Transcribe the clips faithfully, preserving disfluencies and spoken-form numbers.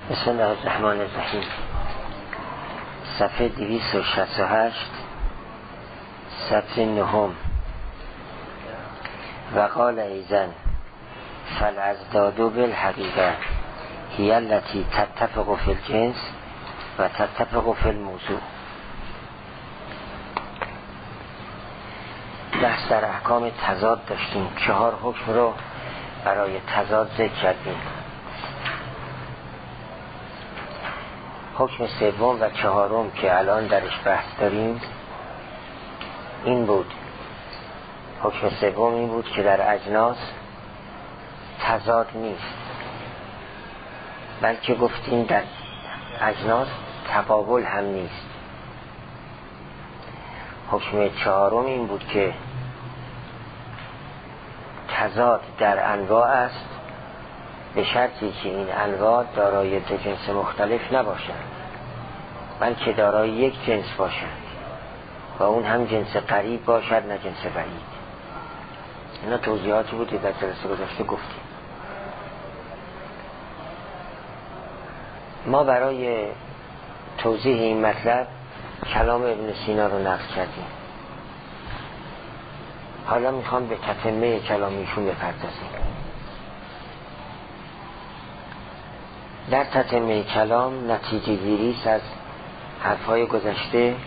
بسم الله الرحمن الرحیم. صفحه دویست و شصت و هشت، سطر نهم. و قال ایضا فالازداد بالحقیقه هی التی تتفق فی الجنس و تتفق فی الموضوع. بحث در احکام تضاد داشتیم. چهار حکم رو برای تضاد ذکر کردیم. حکم سوم و چهارم که الان درش بحث داریم این بود. حکم سوم این بود که در اجناس تضاد نیست، بلکه گفتیم در اجناس تقابل هم نیست. حکم چهارم این بود که تضاد در انواع است، به شرطی که این انواع دارای دو جنس مختلف نباشند، بلکه دارای یک جنس باشند و اون هم جنس قریب باشد نه جنس بعید. اینا توضیحاتی بود که در جلسه گذشته گفتیم. ما برای توضیح این مطلب کلام ابن سینا رو نقل کردیم. حالا میخوام به تتمه کلامیشون بپردازیم. در تتمه کلام نتیجه گیری است از حرفهای گذشته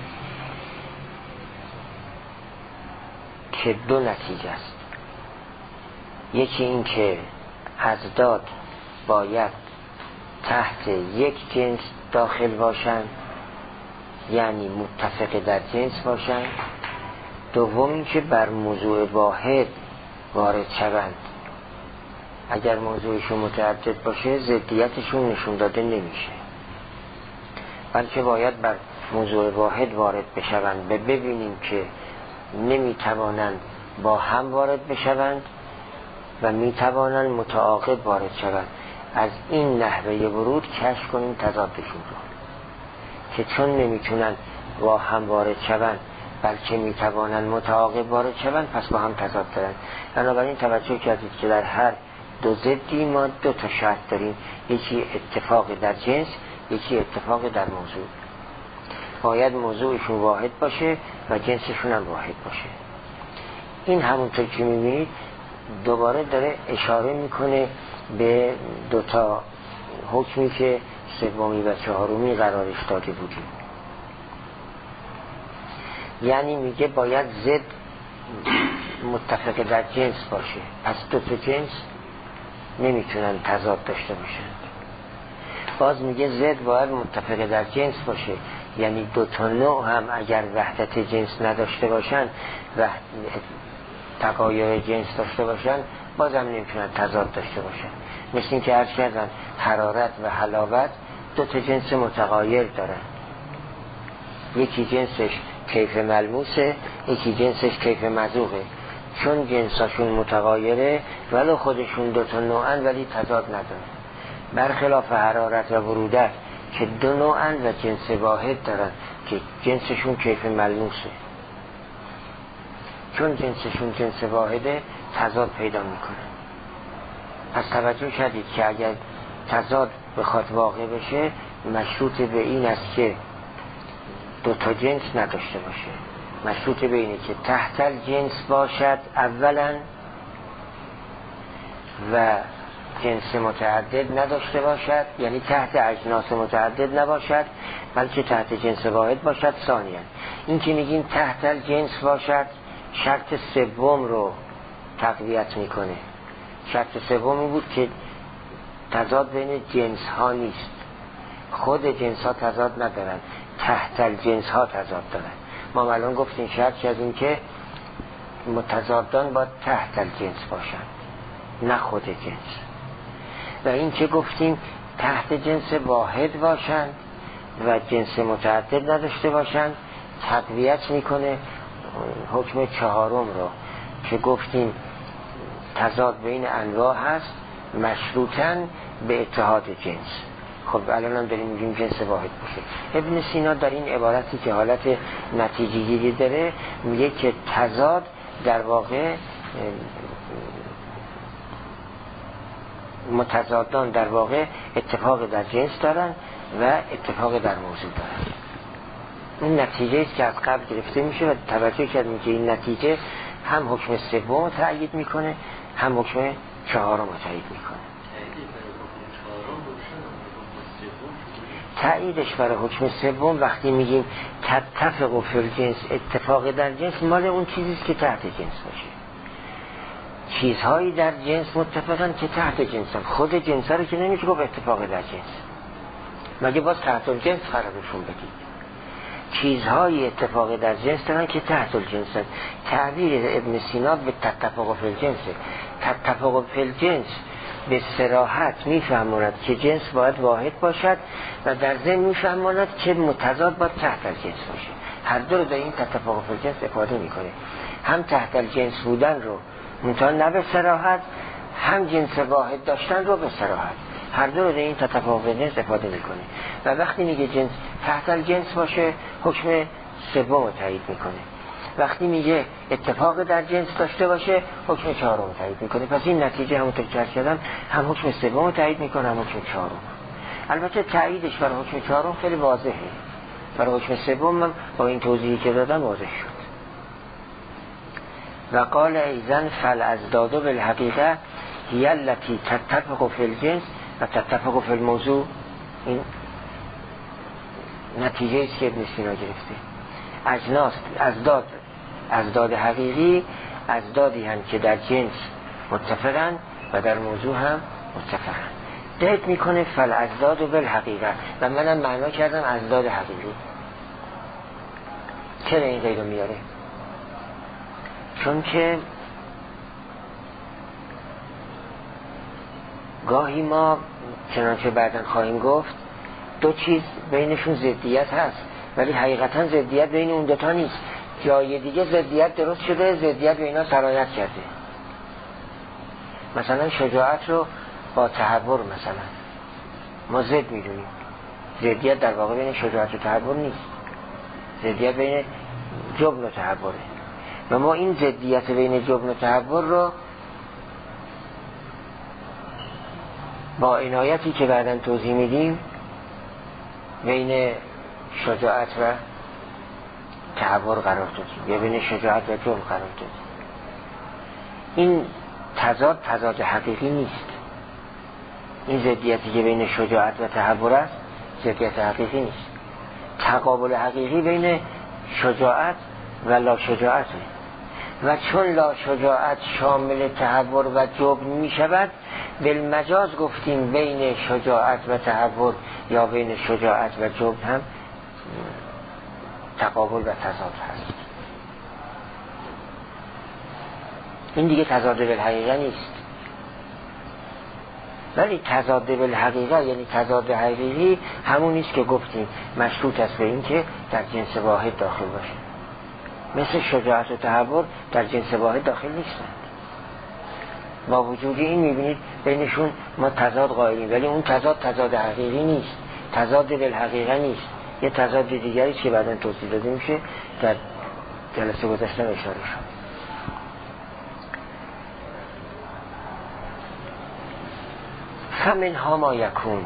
که دو نتیجه است. یکی این که ازداد باید تحت یک جنس داخل باشند، یعنی متفق در جنس باشند. دوم این که بر موضوع واحد وارد شوند. اگر موضوعشون متعدد باشه ضدیتشون نشون داده نمیشه، بلکه باید بر موضوع واحد وارد بشوند و ببینیم که نمیتوانند با هم وارد بشوند و میتوانند متعاقب وارد شوند. از این نحوه ورود کشف کنیم تضادشون رو، که چون نمیتونن با هم وارد شوند بلکه میتوانند متعاقب وارد شوند، پس با هم تضاد دارن. بنابراین توجه کردید که در هر دو ضدی ما دو تا شرط داریم، یکی اتفاق در جنس، یکی اتفاق در موضوع. باید موضوعشون واحد باشه و جنسشون هم واحد باشه. این همونطور که میبینید دوباره داره اشاره میکنه به دو تا حکمی که سومی و چهارمی قرارش داده بودیم. یعنی میگه باید ضد متفق در جنس باشه، پس دو تا جنس نمیتونن تضاد داشته باشند. باز میگه ضد باید متفق در جنس باشه، یعنی دو تا نوع هم اگر وحدت جنس نداشته باشند و تغایر جنس داشته باشند باز هم نمیتونن تضاد داشته باشند. مثل این که عرض کردن حرارت و حلاوت دو تا جنس متغایر دارن، یکی جنسش کیف ملموسه، یکی جنسش کیف مذوقه. چون جنساشون متغایره ولو خودشون دو تا نوعن ولی تضاد ندارن. برخلاف حرارت و برودت که دو نوعن و جنس واحد دارن که جنسشون کیف ملموسه. چون جنسشون جنس واحده تضاد پیدا میکنه. پس توجه کردید که اگر تضاد بخواد واقع بشه مشروط به این است که دو تا جنس نداشته باشه. مشروط به اینه که تحت الجنس باشد اولا و جنس متعدد نداشته باشد، یعنی تحت اجناس متعدد نباشد بلکه تحت جنس واحد باشد. ثانیا این که میگیم تحت الجنس باشد شرط سوم رو تقویت میکنه. شرط سومی بود که تضاد بین جنس ها نیست، خود جنس ها تضاد ندارن، تحت الجنس ها تضاد دارن. ما الان گفتیم شرط از این که متضادان باید تحت الجنس باشن نه خود جنس. و این که گفتیم تحت جنس واحد باشن و جنس متعدد نداشته باشن تقویت میکنه حکم چهارم رو که گفتیم تضاد بین انواع هست مشروطاً به اتحاد جنس. خب الان هم داریم میگیم جنس واحد باشه. ابن سینا در این عبارتی که حالت نتیجه گیری داره میگه که تضاد در واقع متضادان در واقع اتفاق در جنس دارن و اتفاق در موضوع دارن. این نتیجه است که از قبل گرفته میشه و توجه کردیم که این نتیجه هم حکم سوم تأیید میکنه هم حکم چهارم تأیید میکنه. تأییدش برای حکم سوم وقتی میگیم تتفق فی الجنس، اتفاق در جنس مال اون چیزیست که تحت جنس باشه. چیزهایی در جنس متفقن که تحت جنسن. خود جنس رو که نمیشه گفت اتفاق در جنس، مگه باز تحت الجنس قرارشون بدید. چیزهای اتفاق در جنس دارن که تحت الجنسن. تعبیر ابن سینا به تتفق فی الجنس، تتفق فی الجنس به صراحت میفهماند که جنس باید واحد باشد و در ضمن میفهماند که متضاد باید تحت الجنس باشه. هر دو رو در این تتفق فی الجنس افاده میکنه، هم تحت الجنس بودن رو منتها نه به صراحت، هم جنس واحد داشتن رو به صراحت. هر دو رو در این تتفق فی الجنس افاده میکنه و وقتی میگه جنس تحت الجنس باشه حکم سوم رو تایید میکنه، وقتی میگه اتفاق در جنس داشته باشه حکم چهارم رو تایید میکنه. پس این نتیجه همونطور که عرض کردم هم حکم سوم رو تایید میکنه هم حکم چهارم. البته تاییدش برای حکم چهارم خیلی واضحه، برای حکم سوم من با این توضیحی که دادم واضح شد. و قال ایزن فالازداد بالحقیقه هی التی تتفق فی الجنس و تتفق فی الموضوع. این نتیجه است که ابن سینا گرفته. اجناس ازداد ازداد حقیقی ازدادی هم که در جنس متفقن و در موضوع هم متفقن. دقت میکنه فالازداد بالحقیقه و منم معنا کردم ازداد حقیقی. چرا این قیدو میاره؟ چون که گاهی ما چنانچه بعداً خواهیم گفت دو چیز بینشون ضدیت هست ولی حقیقتاً ضدیت بین اون دوتا نیست. جای دیگه ضدیت درست شده، ضدیت به اینا سرایت کرده. مثلا شجاعت رو با تحور مثلا ما ضد میدونیم، ضدیت در واقع بین شجاعت و تحور نیست، ضدیت بین جبن و تحوره و ما این ضدیت بین جبن و تحور رو با عنایتی که بعداً توضیح میدیم بین شجاعت و تحور قرار دادیم یا بین شجاعت و جبن قرار دادیم. این تضاد تضاد حقیقی نیست. این ضدیتی که بین شجاعت و تحور است ضدیت حقیقی نیست. تقابل حقیقی بین شجاعت و لا شجاعته و چون لا شجاعت شامل تحور و جبن می شود بالمجاز گفتیم بین شجاعت و تحور یا بین شجاعت و جبن هم تقابل و تضاد هست. این دیگه تضاد بالحقیقه نیست. ولی تضاد بالحقیقه یعنی تضاد حقیقی همون نیست که گفتیم مشروط است به این که در جنس واحد داخل باشه. مثل شجاعت و تحور در جنس واحد داخل نیستند. با وجود این میبینید بینشون ما تضاد قائلیم ولی اون تضاد تضاد حقیقی نیست، تضاد بالحقیقه نیست، یه تضاد دیگری که بعداً توضیح داده میشه. در جلسه گذشته اشاره شد. فمنها ما یکون،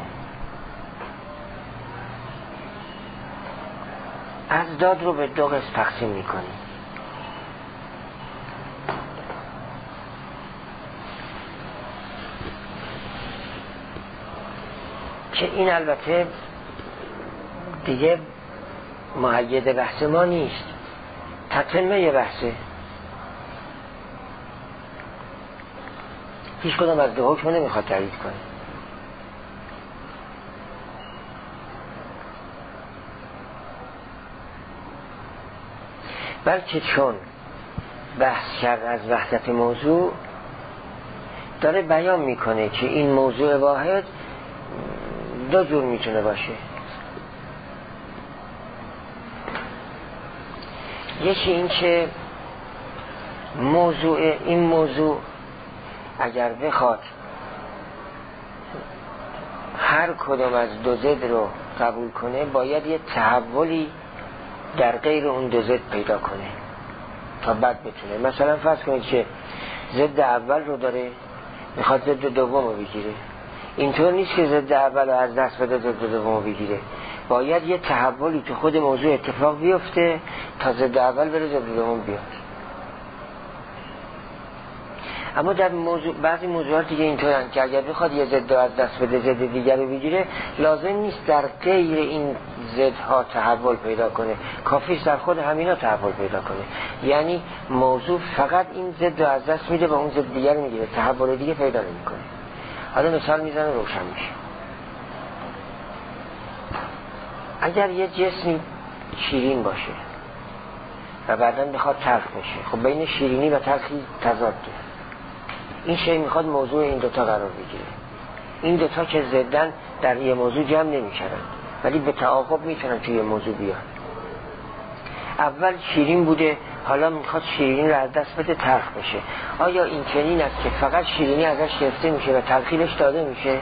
ازداد رو به دو قسم تقسیم میکنیم. که این البته دیگه مؤید بحث ما نیست، تتمه بحثه. هیچ کدام از دو حکم نمیخواد تایید کنه. بلکه چون بحث کرد از وحدت موضوع داره بیان میکنه که این موضوع واحد دو جور میتونه باشه. یکی این که موضوع این موضوع اگر بخواد هر کدام از دو ضد رو قبول کنه باید یه تحولی در غیر اون دو ضد پیدا کنه تا بعد بتونه. مثلا فرض کنید که ضد اول رو داره میخواد ضد دوم رو بگیره، اینطور نیست که ضد اول رو از دست بده ضد دوم بگیره. باید یه تحولی تو خود موضوع اتفاق بیفته تا ضد اول بره ضد دوم بیاد. اما در موضوع بعضی موضوعات دیگه اینطورن که اگر بخواد یه ضد از دست بده ضد دیگر رو بگیره، لازم نیست در غیر این ضدها تحول پیدا کنه، کافی است در خود همینا تحول پیدا کنه. یعنی موضوع فقط این ضد رو از دست میده و اون ضد دیگر میگیره، تحول دیگه پیدا نمیکنه. حالا مثال میزنه روشن میشه. اگر یه جسمی شیرین باشه و بعداً بخواد تلخ بشه، خب بین شیرینی و تلخی تضاد داره. این شی میخواد موضوع این دوتا قرار بگیره. این دوتا که ضدن در یه موضوع جمع نمیشن، ولی به تعاقب میتونن توی یه موضوع بیان. اول شیرین بوده، حالا میخواد شیرینی رو از دست بده تلخ بشه. آیا این چنین است که فقط شیرینی ازش گرفته میشه و تلخیش داده میشه؟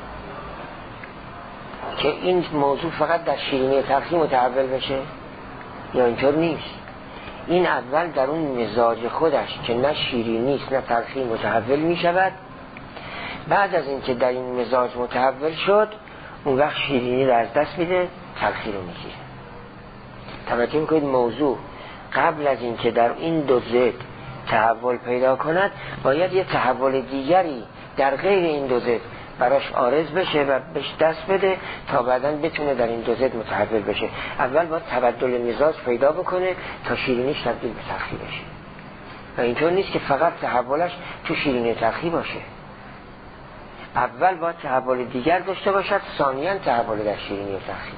که این موضوع فقط در شیرینی تلخی متحول بشه؟ یا اینطور نیست. این اول در اون مزاج خودش که نه شیرینی است نه تلخی متحول می شود. بعد از اینکه در این مزاج متحول شد، اون وقت شیرینی رو از دست میده، تلخی رو میگیره. توجه میکنید موضوع قبل از اینکه در این دو ضد تحول پیدا کند، باید یه تحول دیگری در غیر این دو ضد براش عارض بشه و بهش دست بده تا بعداً بتونه در این دو ضد متحول بشه. اول باید تبدل مزاج پیدا بکنه تا شیرینیش تبدیل به تلخی بشه. و اینطور نیست که فقط تحولش تو شیرینی تلخی باشه. اول باید تحول دیگر داشته باشد، ثانیاً تحول در شیرینی تلخی.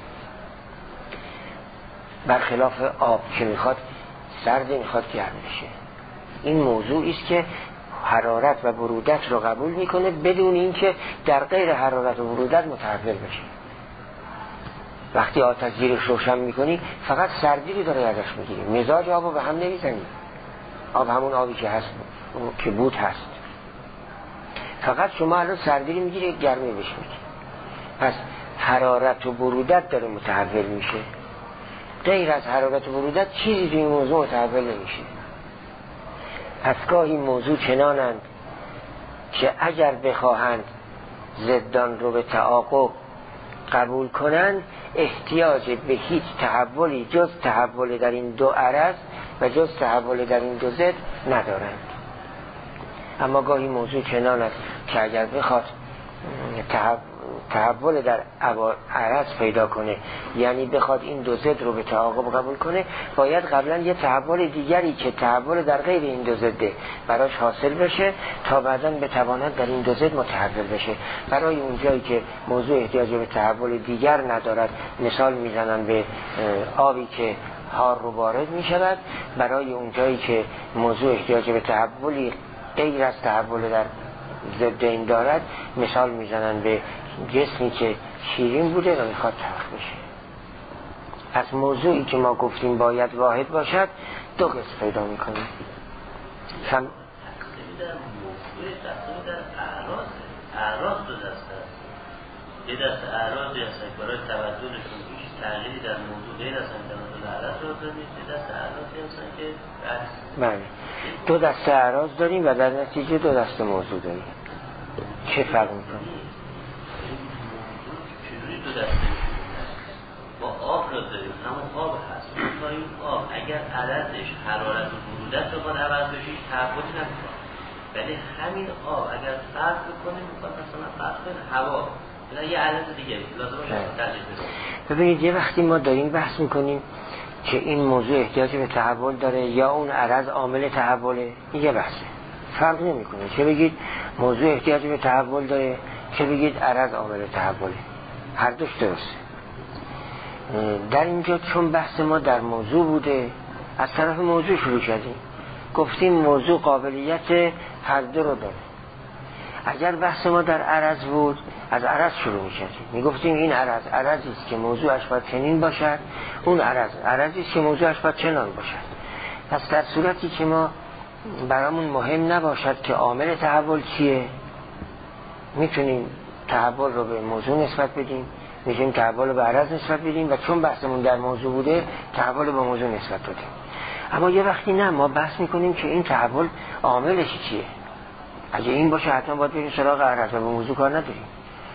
برخلاف آب که میخواد سرد، میخواد گرم بشه. این موضوعی است که حرارت و برودت رو قبول میکنه بدون اینکه در غیر حرارت و برودت متحول بشه. وقتی آتش زیرش روشن میکنی فقط سردی رو داره ازش میگیری، مزاج آب رو به هم نمیزنی. آب همون آبی که هست که بود هست، فقط شما الان سردی رو میگیری، گرمی بهش میگی. پس حرارت و برودت داره متحول میشه. غیر از حرارت و برودت چیزی توی این موضوع متحول نمیشه. پس گاهی موضوع چنانند که اگر بخواهند ضدان رو به تعاقب قبول کنند، احتیاج به هیچ تحولی جز تحول در این دو عرض و جز تحول در این دو ضد ندارند. اما گاهی موضوع چنان است که اگر بخواد تحول در عرض پیدا کنه، یعنی بخواد این دو ضد رو به تعاقب قبول کنه، باید قبلا یه تحول دیگری که تحول در غیر این دو ضد براش حاصل بشه تا بعداً بتواند در این دو ضد متحول بشه. برای اونجایی که موضوع احتیاج به تحول دیگر ندارد، مثال میزنن به آبی که حار رو وارد میشود. برای اونجایی که موضوع احتیاج به تحولی غیر از تحول در ضد این دارد، مثال میزنن به جسمی که شیرین بوده و میخواد تلخ بشه. پس موضوعی که ما گفتیم باید واحد باشد دو قسم پیدا میکنیم. هم در موضوع تقسیم در اعراض اعراض دو دست هست. یه دست اعراضی هست که برای تبدلشون هیچ تغییری در موضوع غیر از تبدل اعراض رو داریم. یه دست اعراضی هستن که بله دو دست اعراض داریم و در نتیجه دو دست موضوع داریم. چه فرق میکنه؟ چجوری دو دسته با آب رو داریم، همون آب هست. تا این آب اگر عددش حرارت و برودت رو باید عوض بشه، هیچ تحولی نمیکنه. ولی همین آب اگر فرق بکنه، میخواد مثلا فرق کنه هوا یا یه عدد دیگه لازم باشه تغییر بده. ببینید یه وقتی ما داریم بحث میکنیم که این موضوع احتیاج به تحول داره یا اون عرض عامل تحوله، این یه بحثه، فرق نمیکنه. چه بگید موضوع احتیاج به تحول داره، چه بگید عرض عامل تحوله، هر دوش درسته. در اینجا چون بحث ما در موضوع بوده، از طرف موضوع شروع کردیم، گفتیم موضوع قابلیت هر دو رو داره. اگر بحث ما در عرض بود، از عرض شروع می‌کردیم، میگفتیم این عرض عرضی است که موضوعش باید چنین باشد، اون عرض عرضی است که موضوعش باید چنان باشد. پس در صورتی که ما برامون مهم نباشد که عامل تحول چیه، میتونیم تحول رو به موضوع نسبت بدیم، میتونیم تحول رو به عرض نسبت بدیم و چون بحثمون در موضوع بوده تحول رو به موضوع نسبت بدیم. اما یه وقتی نه، ما بحث میکنیم که این تحول عاملش چیه. اگه این باشه حتما باید بریم سراغ عرض و به موضوع کار نداریم.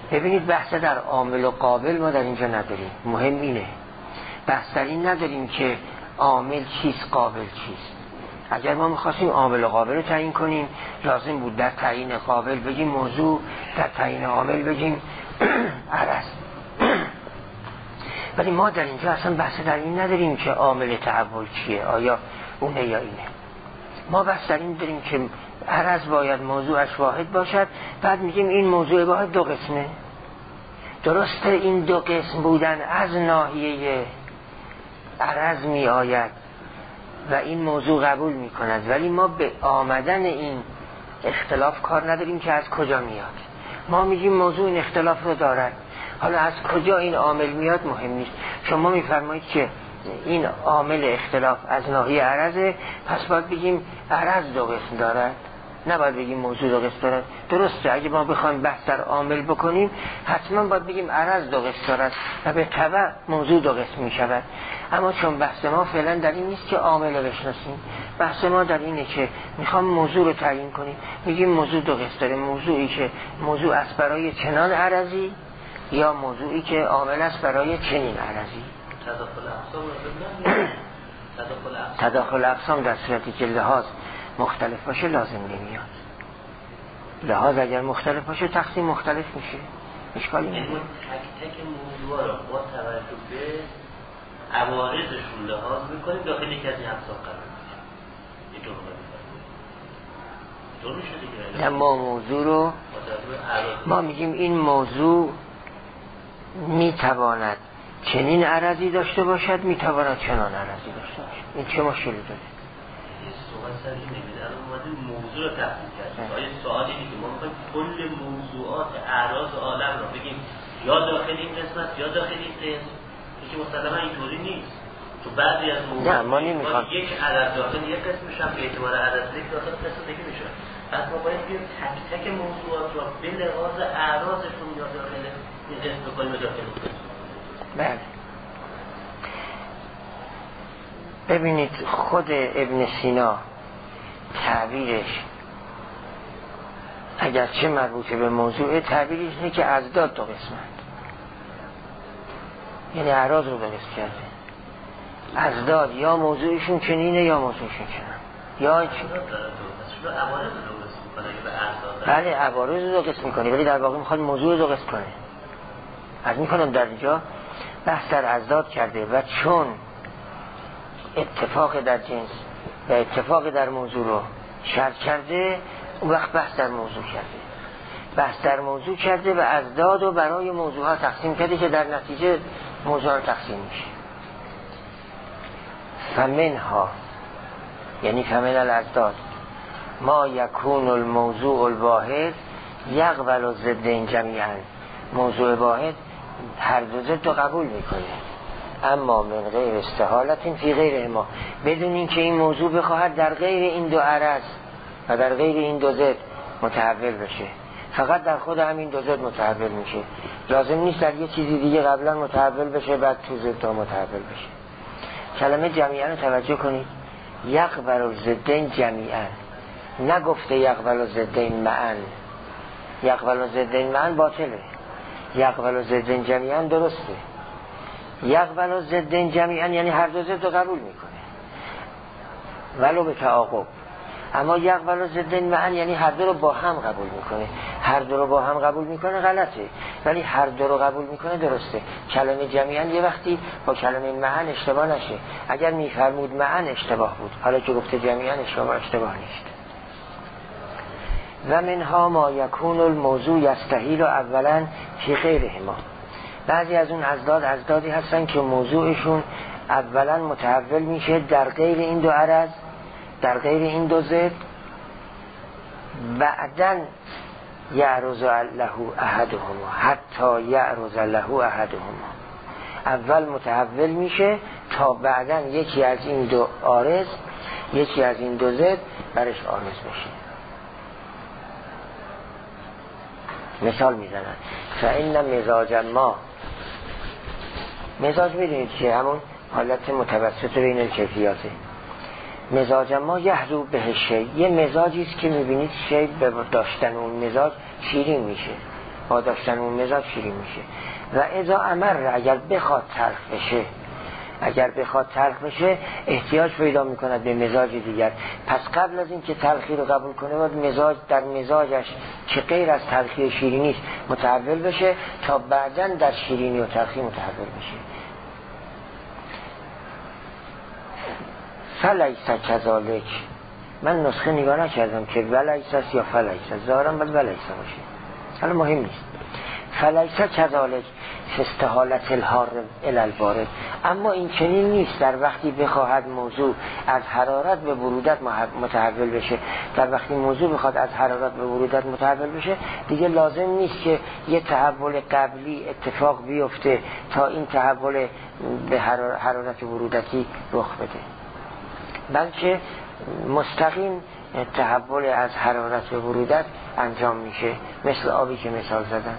ببینید بحث در عامل و قابل ما در اینجا نداریم. مهم اینه بحث در این نداریم که عامل چیست قابل چیست. اگر ما میخواستیم عامل و قابل رو تعیین کنیم لازم بود در تعیین قابل بگیم موضوع، در تعیین عامل بگیم عرض. ولی ما در اینجا اصلا بحث در این نداریم که عامل تحول چیه، آیا اونه یا اینه. ما بحث در این داریم که عرض باید موضوعش واحد باشد. بعد میگیم این موضوع واحد دو قسمه. درسته این دو قسم بودن از ناحیه عرض می آید و این موضوع قبول می کند، ولی ما به آمدن این اختلاف کار نداریم که از کجا میاد. ما میگیم موضوع این اختلاف رو دارد، حالا از کجا این عامل میاد مهم نیست. شما میفرمایید که این عامل اختلاف از ناحیه عرضه، پس باید بگیم عرض دو قسم دارد، نباید بگیم موضوع دو قسم دارد. درسته اگه ما بخوایم بحث در عامل بکنیم حتما باید بگیم عرض دو قسم دارد و به تبع موضوع دو قسم می شود. اما چون بحث ما فعلا در این نیست که عامل رو بشناسیم، بحث ما در اینه که میخوام موضوع رو تعیین کنیم، میگیم موضوع دو قسم داره. موضوعی که موضوع است برای چنان عرضی یا موضوعی که عامل است برای چنین عرضی. تداخل اقسام در صورتی که لحاظ مختلف باشه لازم نمیاد. لحاظ اگر مختلف باشه تقسیم مختلف میشه، اشکالی نداره. تک تک موضوع رو با توجه به عوارضشون لحاظ میکنیم داخل یک از این اقسام قرار میدیم. اینطور طور میشه دیگه. ما موضوع رو ما میگیم این موضوع میتواند چنین عرضی داشته باشد، میتواند چنان عرضی داشته باشد. این چه مشکلی داره؟ سوال سر این نمیده. الان اومدیم موضوع رو تحقیق کردیم. آیا سوال اینه که ما میخوایم کل موضوعات اعراض عالم رو بگیم یا داخل این قسمت یا داخل این قسم؟ که مسلما اینطوری نیست. تو بعضی از موضوعات یک عدد داخل یک قسمش هم به اعتبار عدد یک داخل قسم دیگه میشه. پس ما باید بگیم تک تک موضوعات رو به لحاظ اعراضشون یا داخل این قسم بکنیم داخل این قسم. بله. ببینید خود ابن سینا تعبیرش اگرچه مربوط به موضوع، تعبیرش اینه که اضداد دو قسمند، یعنی اعراض رو درست کرده. اضداد یا موضوعشون چنینه یا موضوعشون چنان یا چی؟ بله عوارض رو دو قسم میکنه، ولی در واقع میخواد موضوع رو دو قسم کنه. از میکنم در اینجا بحث در اضداد کرده و چون اتفاق در جنس و اتفاق در موضوع رو شرط کرده، اون وقت بحث در موضوع کرده. بحث در موضوع کرده و اضداد رو برای موضوع ها تقسیم کرده که در نتیجه موضوع ها تقسیم میشه. فمنها یعنی فمن الاضداد ما یکون الموضوع الواحد یقبل الضدین جمیعا. موضوع واحد هر دو ضد رو قبول میکنه، اما من غیر استحالت فی غیر ما، بدون اینکه این موضوع بخواهد در غیر این دو عرض و در غیر این دو ضد متحول بشه، فقط در خود همین دو ضد متحول میشه. لازم نیست در یه چیزی دیگه قبلا متحول بشه بعد تو ضد ها متحول بشه. کلمه جمیعا رو توجه کنید، یقبل الضدین جمیعا، نگفته یقبل الضدین معا. یقبل الضدین معا باطله، یقبل الضدین جمیعا درسته. یقبل الضدین جمیعا یعنی هر دو ضد رو قبول میکنه ولو به تعاقب. اما یقبل الضدین معا یعنی هر دو رو با هم قبول میکنه. هر دو رو با هم قبول میکنه غلطه، ولی هر دو رو قبول میکنه درسته. کلمه جمیعا یه وقتی با کلمه معا اشتباه نشه. اگر میفرمود معا اشتباه بود، حالا که گفته جمیعا اشتباه اشتباه نیست. و منها ما یکون الموضوع یستحیل اولا فی غیرهما. بعضی از اون اضداد اضدادی هستن که موضوعشون اولا متحول میشه در غیر این دو عرض، در غیر این دو ضد، بعداً یعرض له احدهما حتی یعرض له احدهما. اول متحول میشه تا بعداً یکی از این دو عارض، یکی از این دو ضد برش عارض بشه. مثال میزنن فإن مزاج ما، مزاج میدونید که همون حالت متوسط بین الکیفیاته. مزاج ما یحضو به شی، یه مزاجی است که میبینید شی به داشتن اون مزاج شیرین میشه. با داشتن اون مزاج شیرین میشه. و اذا امر، اگر بخواد تلخ بشه، اگر بخواد تلخ بشه احتیاج پیدا میکند به مزاج دیگر. پس قبل از این که تلخی رو قبول کنه باید مزاج در مزاجش که غیر از تلخی و شیرینی متحول بشه تا بعداً در شیرینی و تلخی متحول بشه. فلیس کذالک، من نسخه نگاه نکردم که ولیس است یا فلیس است، ظاهرا باید ولیس باشه، حالا مهم نیست. فلیس کذالک استحالت الحار الالبارد، اما این چنین نیست در وقتی بخواهد موضوع از حرارت به برودت متحول بشه. در وقتی موضوع بخواد از حرارت به برودت متحول بشه دیگه لازم نیست که یه تحول قبلی اتفاق بیفته تا این تحول به حرارت برودتی رخ بده، بلکه مستقیم تحول از حرارت به برودت انجام میشه، مثل آبی که مثال زدن.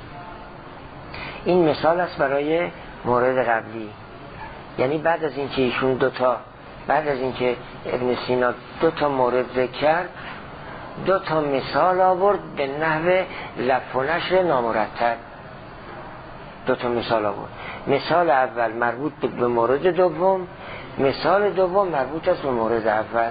این مثال است برای مورد قبلی، یعنی بعد از اینکه ایشون دوتا بعد از اینکه ابن سینا دوتا مورد ذکر کرد، دوتا مثال آورد به نحو لف و نشر نامرتب. دوتا مثال آورد، مثال اول مربوط به مورد دوم، مثال دوم مربوط است به مورد اول.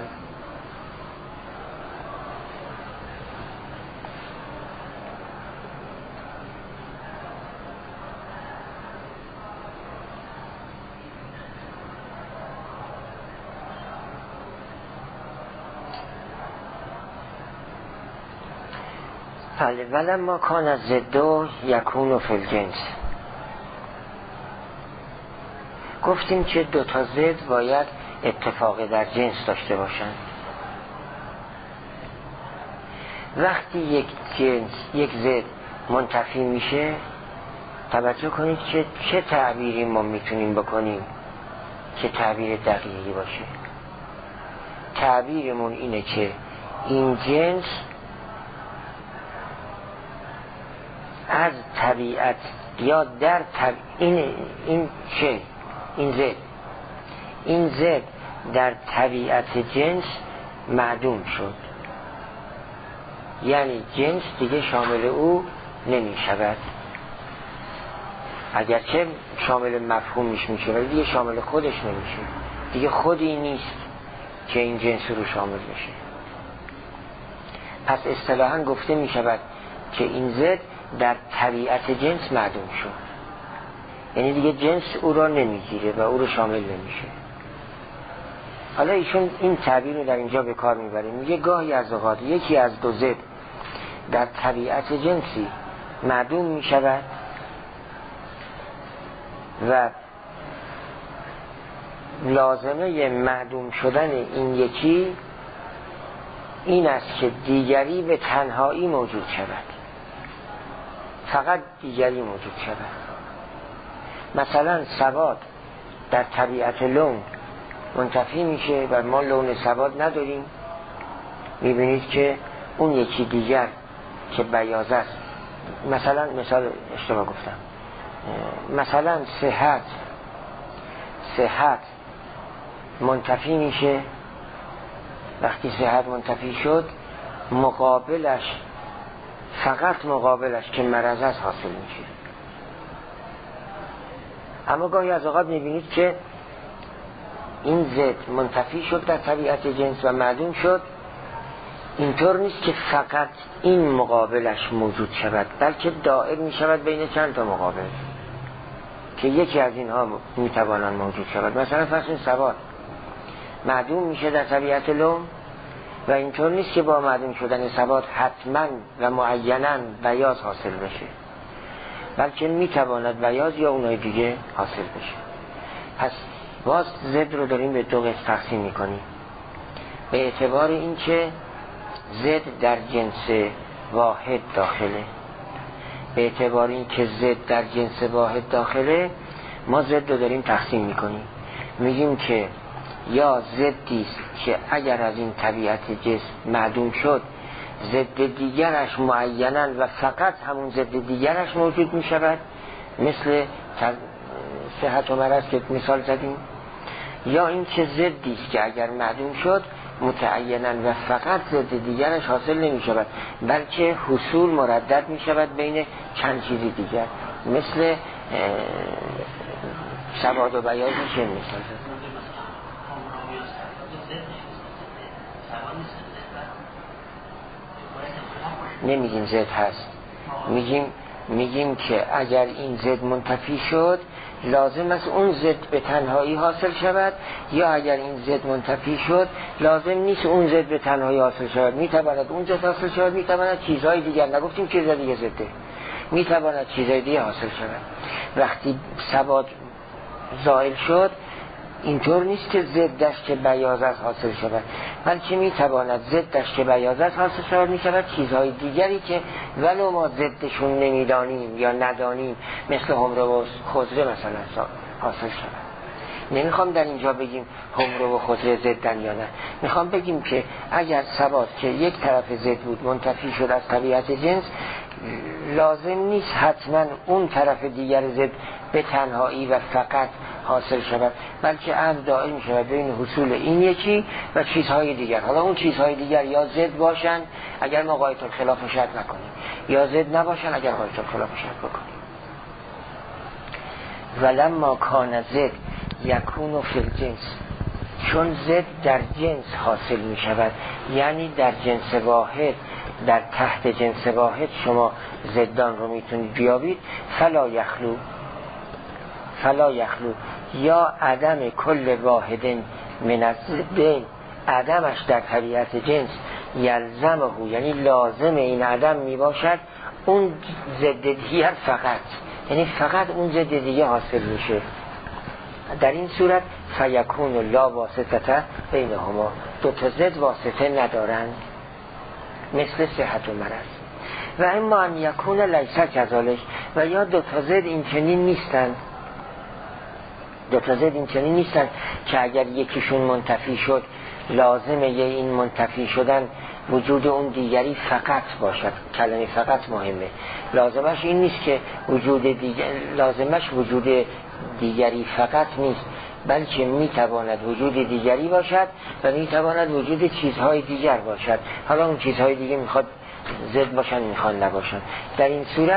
ولما کان از ضد یکون فی الجنس، گفتیم که دو تا ضد باید اتفاق در جنس داشته باشند. وقتی یک جنس یک ضد منتفی میشه، توجه کنید که چه تعبیری ما میتونیم بکنیم که تعبیر دقیقی باشه. تعبیرمون اینه که این جنس از طبیعت یا در طب... این این چه این زد این زد در طبیعت جنس معدوم شد، یعنی جنس دیگه شامل او نمی شود. اگرچه شامل مفهومش میشه ولی دیگه شامل خودش نمیشه، دیگه خودی نیست که این جنس رو شامل بشه. پس اصطلاحاً گفته می شود که این زد در طبیعت جنس معدوم شد، یعنی دیگه جنس او را نمیگیره و او را شامل نمیشه. حالا ایشون این تعبیر رو در اینجا به کار میبره، میگه گاهی از اوقات یکی از دو ضد در طبیعت جنسی معدوم میشود و لازمه معدوم شدن این یکی این است که دیگری به تنهایی موجود شود، فقط دیگری موجود شود. مثلا سواد در طبیعت لون منتفی میشه و ما لون سواد نداریم، میبینید که اون یکی دیگر که بیاض است، مثلا مثال اشتباه گفتم، مثلا صحت صحت منتفی میشه. وقتی صحت منتفی شد مقابلش فقط مقابلش که مرض است حاصل میشه. اما گاهی از اوقات میبینید که این ضد منتفی شد در طبیعت جنس و معدوم شد، اینطور نیست که فقط این مقابلش موجود شود، بلکه دائر میشود بین چند تا مقابل که یکی از اینها میتوانند موجود شود. مثلا فرض کنید سواد معدوم میشه در طبیعت لون و اینطور نیست که با معدوم شدن سواد حتما و معینا بیاض حاصل بشه، بلکه میتواند بیاض یا اونای دیگه حاصل بشه. پس باز ضد رو داریم به دو قسم تقسیم میکنیم به اعتبار اینکه ضد در جنس واحد داخله. به اعتبار اینکه ضد در جنس واحد داخله ما ضد رو داریم تقسیم میکنیم، میگیم که یا ضدی است که اگر از این طبیعت جسم معدوم شد ضد دیگرش معینا و فقط همون ضد دیگرش موجود می شود، مثل صحت و مرض که مثال زدیم، یا این که ضدی است که اگر معدوم شد متعینا و فقط ضد دیگرش حاصل نمی شود، بلکه حصول مردد می شود بین چند چیزی دیگر، مثل سواد و بیاض چه مثال نمیگیم زد هست، میگیم میگیم که اگر این زد منتفی شد لازم است اون زد به تنهایی حاصل شود، یا اگر این زد منتفی شد لازم نیست اون زد به تنهایی حاصل شود، میتواند اون زد حاصل شود، میتواند چیزهای دیگر، نگفتیم چیز دیگه زده، میتواند چیزهای دیگه حاصل شود. وقتی سواد زائل شد اینطور نیست که ضدش که بیاض است حاصل شود، بلکه میتواند ضدش که بیاض است حاصل شود، میشود چیزهای دیگری که ولو ما ضدشون نمیدانیم یا ندانیم، مثل حمره و خضره مثلا حاصل شود. نمیخوام در اینجا بگیم حمره و خضره ضدن یا نه، میخوام بگیم که اگر سواد که یک طرف ضد بود منتفی شد از طبیعت جنس، لازم نیست حتما اون طرف دیگر ضد به تنهایی و فقط حاصل شود، بلکه امر دائم می شود بین حصول این یکی و چیزهای دیگر. حالا اون چیزهای دیگر یا ضد باشن اگر ما غایت الخلاف شرط نکنیم، یا ضد نباشن اگر غایت الخلاف شرط بکنیم. ولما کان ضد یکون فی الجنس، چون ضد در جنس حاصل می شود، یعنی در جنس واحد، در تحت جنس واحد شما ضدان رو میتونید بیابید. فلا یخلو فلا یخلو یا عدم کل واحد من الضدین، عدمش در طبیعت جنس یلزمه، یعنی لازم این عدم می باشد اون ضد دیگر فقط، یعنی فقط اون ضد دیگه حاصل میشه. در این صورت فیکون لا واسطه بینهما، دو تا ضد واسطه ندارند، مثل صحت و مرض. و اما ان یکون لیس کذالک، و یا دو تا ضد این چنین نیستند، دو تا ضد این چنین نیستند که اگر یکیشون منتفی شد لازمه یه این منتفی شدن وجود اون دیگری فقط باشد. کلمه فقط مهمه، لازمش این نیست که وجود دیگر، لازمش وجود دیگری فقط نیست، بلکه میتواند وجود دیگری باشد و میتواند وجود چیزهای دیگر باشد. حالا اون چیزهای دیگه میخواد ضد باشن میخواد نباشن، در این صورت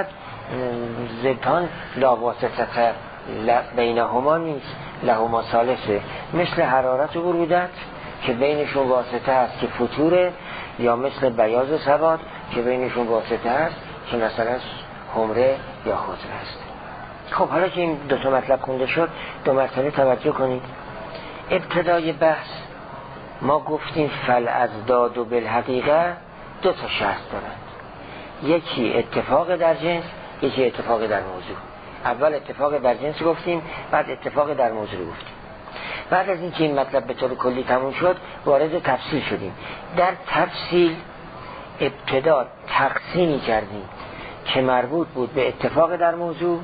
ضدان لا واسطه بینهما نیست، لهما ثالثه، مثل حرارت و برودت که بینشون واسطه هست که فطوره، یا مثل بیاض و سواد که بینشون واسطه هست که مثلا حمره یا خضره است. خب حالا که این دو تا مطلب خونده شد، دو مرتبه توجه کنید. ابتدای بحث ما گفتیم فالازداد و بالحقیقه دو تا شرط دارند، یکی اتفاق در جنس، یکی اتفاق در موضوع. اول اتفاق در جنس گفتیم، بعد اتفاق در موضوع گفتیم. بعد از اینکه این مطلب به طور کلی تموم شد وارد تفصیل شدیم. در تفصیل ابتدا تقسیمی کردیم که مربوط بود به اتفاق در موضوع،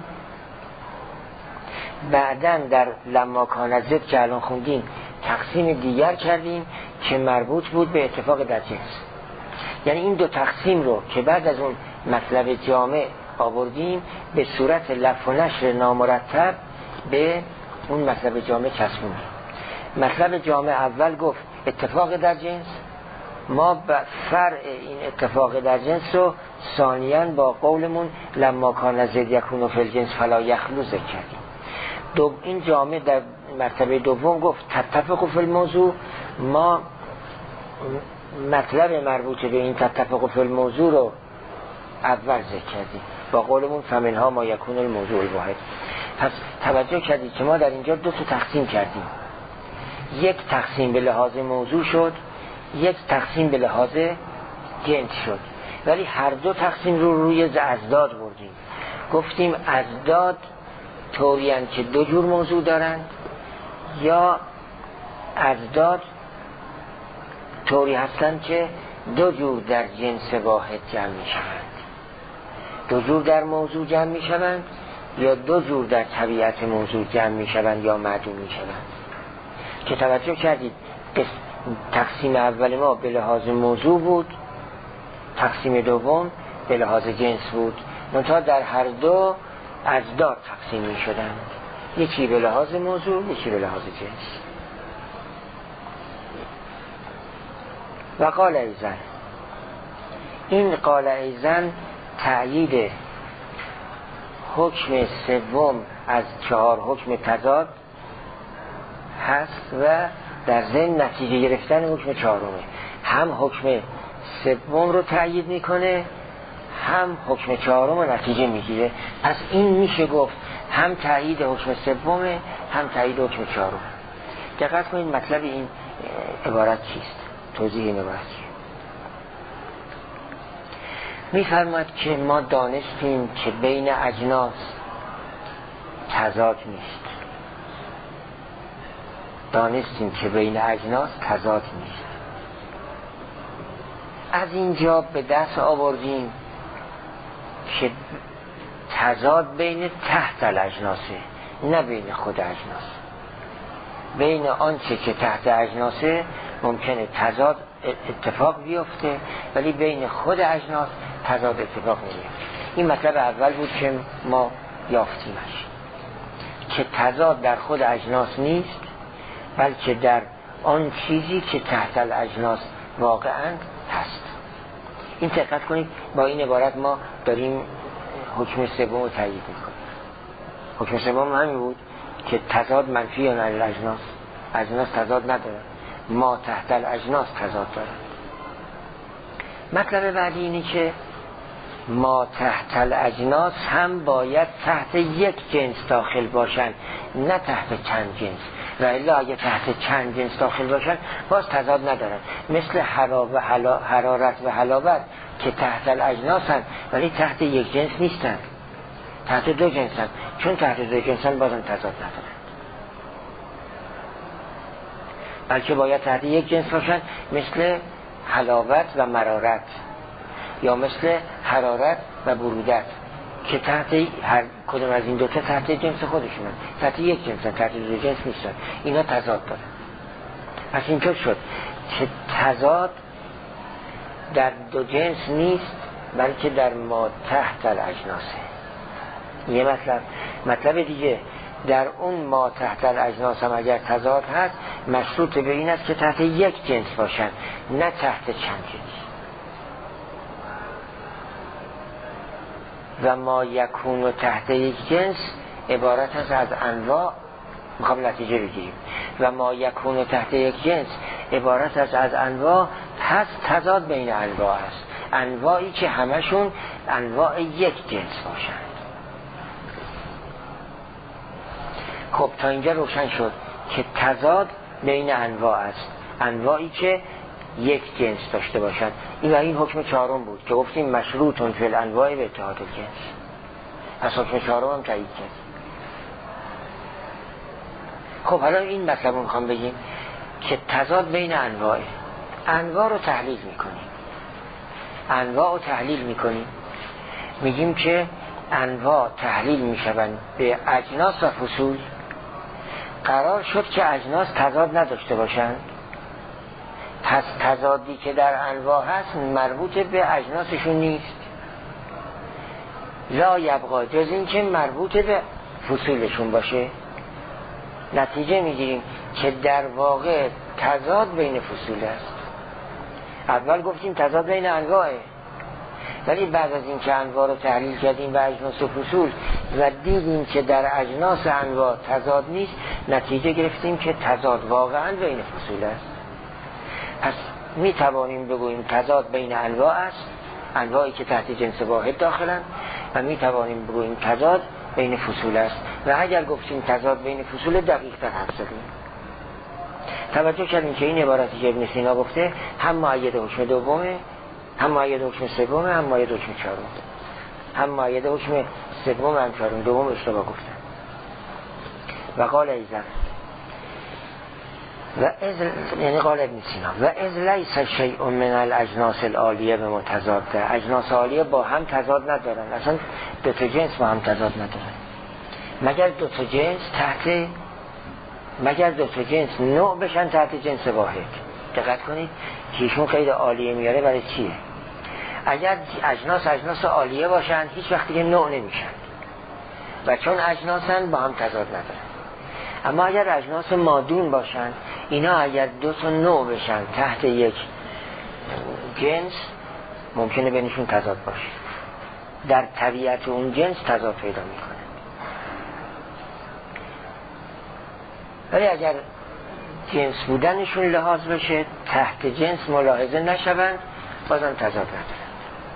بعداً در لما کان ضد که الان خوندیم تقسیم دیگر کردیم که مربوط بود به اتفاق در جنس. یعنی این دو تقسیم رو که بعد از اون مطلب جامع آوردیم به صورت لف و نشر نامرتب به اون مطلب جامع چسبوندیم. مطلب جامع اول گفت اتفاق در جنس، ما به فرع این اتفاق در جنس رو ثانیاً با قولمون لما کان ضد یکون فی الجنس فلا یخلو ذکر کردیم. دو این جامع در مرتبه دوم گفت تتفق فی الموضوع، ما مطلب مربوط به این تتفق فی الموضوع رو اول ذکر کردیم با قولمون فمنها ما یکون الموضوع الواحد. پس توجه کردید که ما در اینجا دو تا تقسیم کردیم، یک تقسیم به لحاظ موضوع شد، یک تقسیم به لحاظ جنس شد، ولی هر دو تقسیم رو روی ازداد بردیم. گفتیم ازداد طوریان که دو جور موضوع دارند، یا ازداد طوری هستند که دو جور در جنس واحد جمع می شوند، دو جور در موضوع جمع می شوند یا دو جور در طبیعت موضوع جمع می شوند یا معدوم می شوند. که توجه کردید تقسیم اول ما به لحاظ موضوع بود، تقسیم دوم به لحاظ جنس بود، منتها در هر دو ازداد تقسیم می شدند، یکی به لحاظ موضوع یکی به لحاظ جنس. و قال ایزن، این قال ایزن تأیید حکم سوم از چهار حکم تضاد هست و در ضمن نتیجه گرفتن حکم چهارمه. هم حکم سوم رو تأیید میکنه، هم حکم چهارم رو نتیجه میگیره. پس این میشه گفت هم تأیید حکم سومه، هم تأیید حکم چهارم. دقت کنید مطلب این عبارت چیست، توضیح این عبارت چیست. میفرماید که ما دانستیم که بین اجناس تضاد نیست. دانستیم که بین اجناس تضاد نیست. از اینجا به دست آوردیم که تضاد بین تحت الاجناسه، نه بین خود اجناس. بین آنچه که تحت اجناسه ممکنه تضاد اتفاق بیفته، ولی بین خود اجناس تضاد اتفاق نمیفته. این مطلب اول بود که ما یافتیمش، که تضاد در خود اجناس نیست، بلکه در آن چیزی که تحت الاجناس واقعا هست. این دقت کنید، با این عبارت ما داریم حکم سوم رو تایید میکنیم. حکم سوم همین بود که تضاد منفی یا نه الاجناس، اجناس تضاد نداره، ما تحت الاجناس تضاد داره. مطلب بعدی اینه که ما تحت الاجناس هم باید تحت یک جنس داخل باشن، نه تحت چند جنس. و الا اگه تحت چند جنس داخل باشن باز تضاد ندارن، مثل حرارت و حلاوت که تحت الاجناسن ولی تحت یک جنس نیستن، تحت دو جنسن. چون تحت دو جنسن بازم تضاد ندارن، بلکه باید تحت یک جنس باشن، مثل حلاوت و مرارت، یا مثل حرارت و برودت که تحت هر کدوم از این دوتا تحت جنس خودشونن، تحت یک جنسن، تحت دو جنس نیستن. اینا تضاد دارن. پس اینطور شد که تضاد در دو جنس نیست، بلکه در ما تحت الاجناسه. یه مطلب. مطلب دیگه، در اون ما تحت الاجناس هم اگر تضاد هست، مشروط به این است که تحت یک جنس باشن، نه تحت چند جنس. و ما یکون و تحت یک جنس عبارت است از انواع. میخوام نتیجه بگیریم. و ما یکون و تحت یک جنس عبارت است از انواع، پس تضاد بین انواع است، انواعی که همشون انواع یک جنس باشند. خب تا اینجا روشن شد که تضاد بین انواع است، انواعی که یک جنس داشته باشند. این و این حکم چهارم بود که گفتیم مشروطون فی الانواع به اتحاد الجنس. پس حکم چهارم هم تایید کرد. خب حالا این مطلب رو میخوام بگیم که تضاد بین انواع، انواع رو تحلیل میکنیم، انواع رو تحلیل میکنیم میگیم که انواع تحلیل میشوند به اجناس و فصول. قرار شد که اجناس تضاد نداشته باشند، پس تضادی که در انواع هست مربوط به اجناسشون نیست، لا یبقا، جز این که مربوط به فصولشون باشه. نتیجه میگیریم که در واقع تضاد بین فصول است. اول گفتیم تضاد بین انواعه، ولی بعد از این که انواع رو تحلیل کردیم به اجناس و فصول و دیدیم که در اجناس انواع تضاد نیست، نتیجه گرفتیم که تضاد واقعا بین فصول است. پس می توانیم بگوییم تضاد بین انواع است، انواعی که تحت جنس واحد داخلن، و می توانیم بگوییم تضاد بین فصول است. و اگر گفتیم تضاد بین فصول، دقیق تر حرف زدیم. توجه کردیم که این عبارتی که ابن سینا گفته هم مؤید حکم دومه، هم مؤید حکم سومه، هم مؤید حکم چهارم. هم مؤید حکم سوم هم چهارم، دوم اشتباه گفتن. و قال ایزن و از، یعنی قال ابن سینا، و از لیس شیء من الاجناس العالیه به متضاده، اجناس عالیه با هم تضاد ندارن، اصلا دو تا جنس با هم تضاد ندارن، مگر دو تا جنس تحت مگر دو تا جنس نوع بشن تحت جنس واحد. دقت کنید که ایشون قید عالیه میاره برای چیه؟ اگر اجناس اجناس عالیه باشن هیچ وقتی که نوع نمیشن، و چون اجناسن با هم تضاد ندارن. اما اگر اجناس مادون باشن، اینا اگر دو تا نوع بشن تحت یک جنس ممکنه بینشون تضاد باشه، در طبیعت اون جنس تضاد پیدا میکنه. ولی اگر جنس بودنشون لحاظ بشه، تحت جنس ملاحظه نشوند، بازم تضاد ندارن.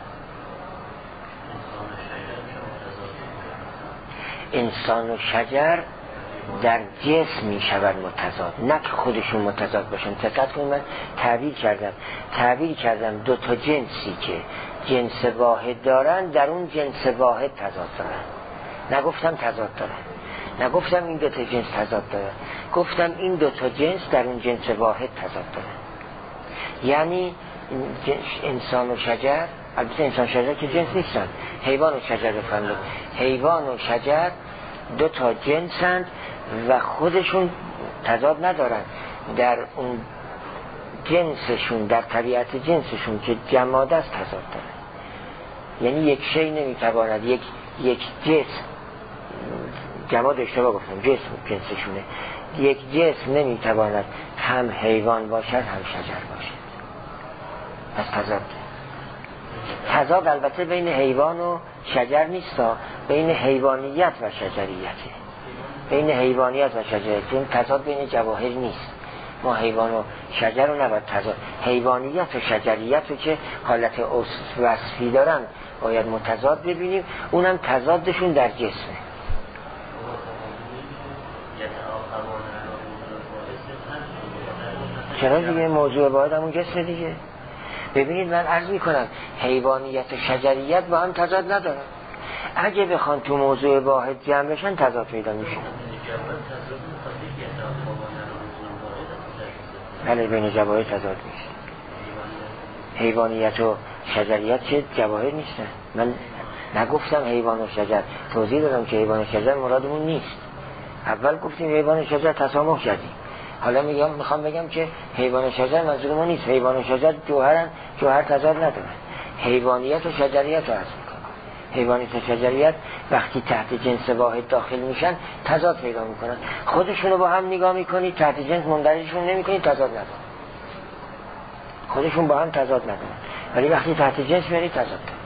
انسان و شجر در جسم می شود متضاد، نه که خودشون متضاد باشن. دقت کنید من تعبیر کردم تعبیر کردم دو تا جنسی که جنس واحد دارن در اون جنس واحد تضاد دارن. نگفتم تضاد دارن، نگفتم این دو تا جنس تضاد دارن، گفتم این دو تا جنس در اون جنس واحد تضاد دارن. یعنی انسان و شجر، البته انسان و شجر که جنس نیستن، حیوان و شجر بفرمایید، حیوان و شجر دو تا جنسند و خودشون تضاد ندارن. در اون جنسشون، در طبیعت جنسشون که جماد است تضاد دارن. یعنی یک شی نمیتواند، یک یک جسم، جماد اشتباه گفتم، جسم جنسشونه، یک جسم نمیتواند هم حیوان باشد هم شجر باشد. پس تضاد تضاد البته بین حیوان و شجر نیست، بین حیوانیت و شجریته، بین حیوانیت و شجریت. این تضاد بین جواهر نیست. ما حیوان و شجر رو نباید تضاد، حیوانیت و شجریت رو که حالت وصفی دارن باید متضاد ببینیم، اونم تضادشون در جسمه. چرا دیگه موضوع باید همون جسم دیگه. ببینید من عرض میکنم حیوانیت و شجریت با هم تضاد ندارن. اگه بخوان تو موضوع واحد جمع بشن تضاد پیدا میشه. بله بین جواهر تضاد میشه. حیوانیت و شجریت چه جواهر نیستن. من نگفتم حیوان و شجر، توضیح دادم که حیوان و شجر مرادمون نیست. اول گفتیم حیوان و شجر تسامح کردیم، حالا میگم میخوام بگم که حیوان و شجر منظور ما نیست. حیوان و شجر جوهرن، جوهر تضاد ندارن. حیوانیت و شجریت رو عرض میکنم. حیوانیت و شجریت وقتی تحت جنس واحد داخل میشن تضاد پیدا میکنن. خودشونو با هم نگاه میکنید تحت جنس مندرجشون نمیکنید تضاد ندارن. خودشون با هم تضاد ندارن، ولی وقتی تحت جنس میارید تضاد دارن.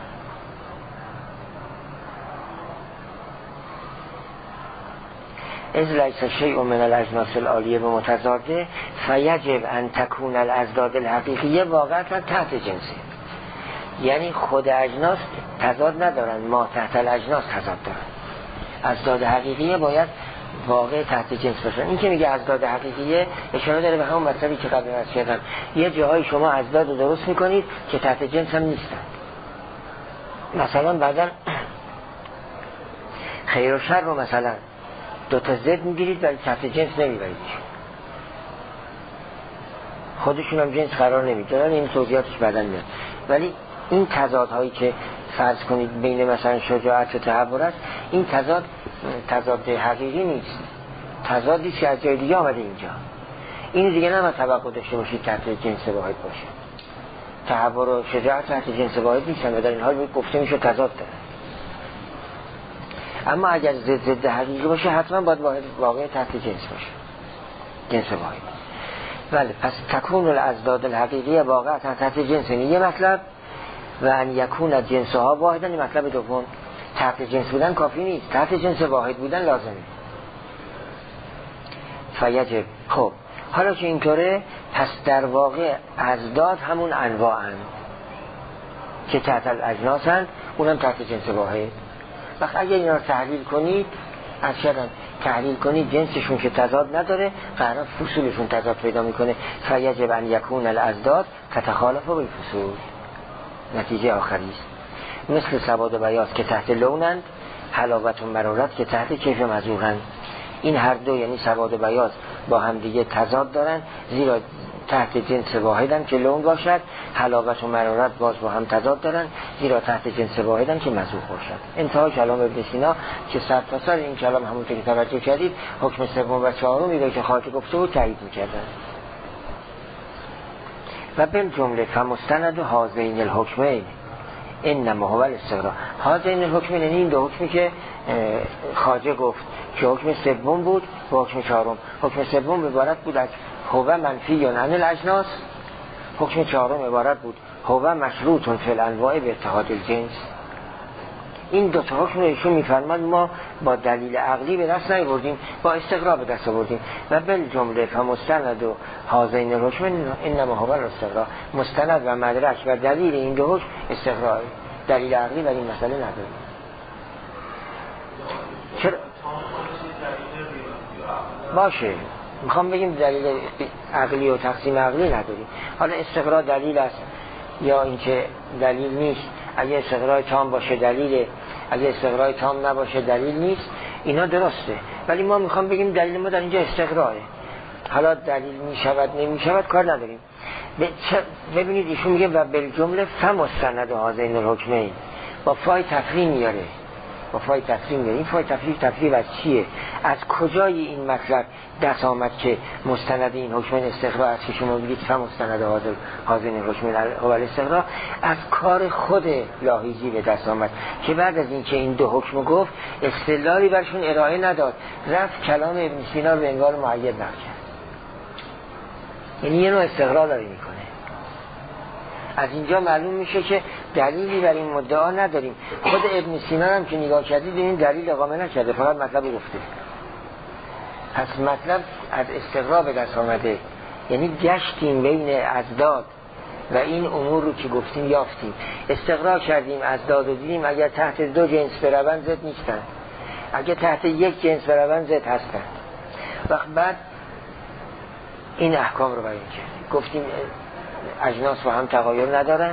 از لیس شیء من الاجناس العالیه و متضاده فیجب ان تکون الازداد الحقیقیه واقعا تحت جنسه. یعنی خود اجناس تضاد ندارن، ما تحت الاجناس تضاد دارن. ازداد حقیقیه باید واقع تحت جنس باشن. این که میگه ازداد حقیقیه اشاره داره به همون مطلبی که قبل عرض کردم. یه جاهای شما ازداد رو درست میکنید که تحت جنس هم نیستن. مثلا بعدا خیر و شر رو مثلا دو تا ضد میگیرید ولی تحت جنس نمیبرید، خودشون هم جنس قرار نمیدارن. این توضیحاتش بعداً میاد. ولی این تضادهایی که فرض کنید بین مثلا شجاعت و تهور است، این تضاد تضاد حقیقی نیست، تضادی که از جای دیگه آمده اینجا. این دیگه نمیشه توقع داشته باشید تحت جنس واحد باشه. تهور و شجاعت تحت جنس واحد نیستن و در این حال گفته میشه تضاد داره. اما اگر ضد ضد حقیقی باشه حتما باید واحد واقع تحت جنس باشه، جنس واحد. بله، پس تکون الازداد الحقیقی واقع تحت جنس یه مطلب و ان یکون جنسها واحدن مطلب دوم. تحت جنس بودن کافی نیست، تحت جنس واحد بودن لازمه. فیجب. خب حالا که اینطوره پس در واقع ازداد همون انواعن که تحت الاجناسن، اونم تحت جنس واحد. وقت اگر اینا رو تحلیل کنید، از شدن تحلیل کنید جنسشون که تضاد نداره، قرار فصولشون تضاد پیدا میکنه. فیجب ان یکون الازداد تتخالف بالفصول. نتیجه آخری است. مثل سواد و بیاض که تحت لونند، حلاوت و مرارت که تحت کیف مذوقند. این هر دو یعنی سواد و بیاض با هم دیگه تضاد دارن، زیرا تحت جنس واحدن که لون باشد. حلاوت و مرارت باز با هم تضاد دارن، زیرا تحت جنس واحدن که مذوق باشد. انتهای کلام ابن سینا که سر تا سر این کلام همونطور که توجه کردید حکم سوم و چهارم میگه که خاطر گفته بود تایید میکردن. و بل جمله فمستند هذین الحکمین انما هو الاستقرار. هذین الحکمین یعنی این دو حکمی که خواجه گفت که حکم سوم بود و حکم چهارم. حکم سوم عبارت بود از هو منفی یا عن الاجناس حکم چهارم عبارت بود هو مشروط فی الانواع به اتحاد الجنس. این دو تا حکم رو ایشون میفرماد ما با دلیل عقلی به دست نیاوردیم، با استقرا به دست آوردیم و بالجمله فمستند و هذین الحکم انما هو الاستقرا، مستند و مدرک و دلیل این دو حکم استقرا، دلیل عقلی برای این مسئله نداریم. چرا؟ باشه میخوام بگیم دلیل عقلی و تقسیم عقلی نداریم. حالا استقرا دلیل است یا اینکه دلیل نیست، اگه استقرای تام باشه دلیله، اگه استقرای تام نباشه دلیل نیست، اینا درسته، ولی ما میخوام بگیم دلیل ما در اینجا استقراه. حالا دلیل میشود نمیشود کار نداریم. ببینید ایشون میگه و بالجمله فمستند هذین الحکمین، با فای تفریم میاره، با فای تفریم میاره. این فای تفریم تفریم از چیه؟ از کجای این مطلب دست آمد که مستند این حکمین استقرا است که شما بگید فمستند هذین الحکمین هو الاستقرا؟ از کار خود لاحیزی به دست آمد که بعد از این که این دو حکم گفت استدلالی برشون ارائه نداد، رفت کلام ابن سینا رو به انگار معید نقل کرد. یعنی یه نوع استقرا داری میکنه. از اینجا معلوم میشه که دلیلی بر این مدعا نداریم. خود ابن سینا هم که نگاه کردید این دلیل اقامه نکرده، فقط مطلب گفته. پس مطلب از استقرا به دست آمده، یعنی گشتیم بین ازداد و این امور رو که گفتیم یافتیم، استقرا کردیم ازداد و دیدیم اگر تحت دو جنس بروند زد نیستن، اگر تحت یک جنس بروند زد هستن. وقت بعد این احکام رو بیان کردیم، گفتیم اجناس با هم تغایر ندارن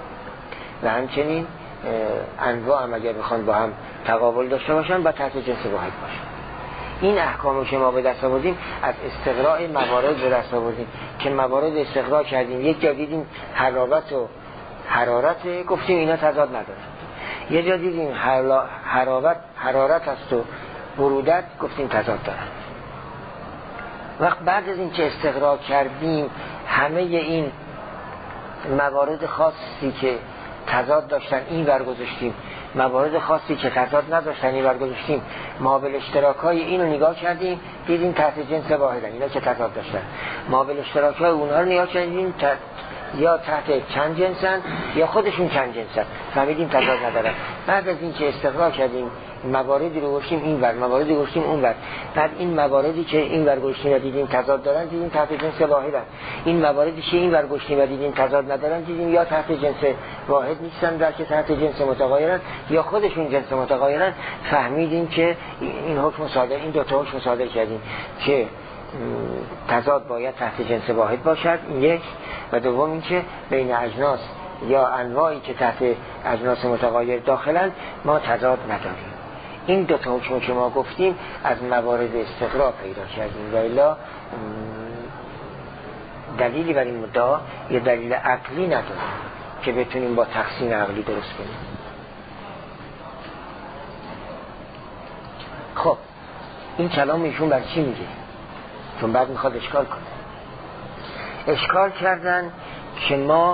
و همچنین انواع هم اگر بخوان با هم تقابل داشته باشن با تحت جنس واحد باشن. این احکامو که ما به دست آوردیم از استقراء موارد به دست آوردیم که موارد استقراء کردیم. یک جا دیدیم حرارت و حرارت، گفتیم اینا تضاد ندارن. یه جا دیدیم حرارت حرارت است و برودت، گفتیم تضاد دارن. وقت بعد از این که استقراء کردیم همه این موارد خاصی که تضاد داشتن این ور گذاشتیم، موارد خاصی که تضاد نداشتن این ور گذاشتیم، مابل اشتراکای اینو نگاه کردیم دیدیم تحت جنس واحدن، اینا که تضاد داشتن. مابل اشتراکای اونها رو نگاه کردیم تحت یا تحت چند جنسن یا خودشون چند جنسن، فهمیدیم تضاد ندارن. بعد از این که استقرا کردیم مواردی رو گفتیم این ور، مواردی گفتیم اون ور، بعد این مواردی که این ور گفتیم و دیدیم تضاد دارن دیدیم تحت جنس واحدن، این مواردی که این ور گفتیم و دیدیم تضاد ندارن دیدیم یا تحت جنس واحد نیستن بلکه تحت جنس متغایرن یا خودشون جنس متغایرن. فهمیدیم که این حکم صادر، این دو تا حکم صادر کردیم که تضاد باید تحت جنس واحد باشد، این یک، و دوم این که بین اجناس یا انواعی که تحت اجناس متغایر داخلن ما تضاد نداریم. این دو تا حکم که ما گفتیم از موارد استقرا پیدا کردیم و الا دلیلی بر این مدعا یا دلیل عقلی نداریم که بتونیم با تقسیم عقلی درست کنیم. خب این کلام ایشون بر چی میگه؟ چون بعد میخواد اشکال کنه. اشکال کردن که ما